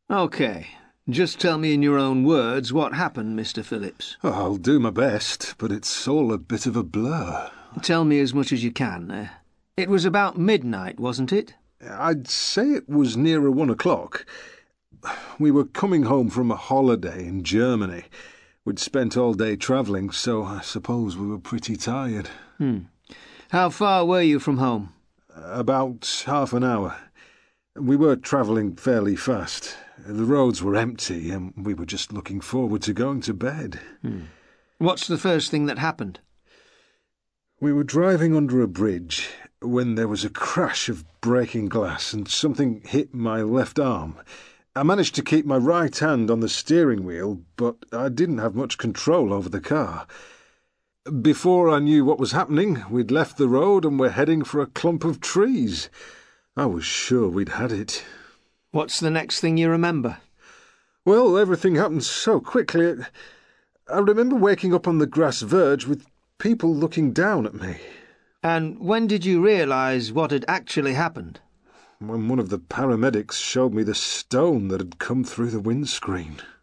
OK. Just tell me in your own words what happened, Mr. Phillips. I'll do my best, but it's all a bit of a blur. Tell me as much as you can. It was about midnight, wasn't it? I'd say it was nearer 1 o'clock. We were coming home from a holiday in Germany. We'd spent all day travelling, so I suppose we were pretty tired. How far were you from home? About half an hour. We were travelling fairly fast. The roads were empty, and we were just looking forward to going to bed. What's the first thing that happened? We were driving under a bridge when there was a crash of breaking glass and something hit my left arm. I managed to keep my right hand on the steering wheel, but I didn't have much control over the car. Before I knew what was happening, we'd left the road and were heading for a clump of trees. I was sure we'd had it. What's the next thing you remember? Well, everything happened so quickly. I remember waking up on the grass verge with people looking down at me. And when did you realise what had actually happened? When one of the paramedics showed me the stone that had come through the windscreen.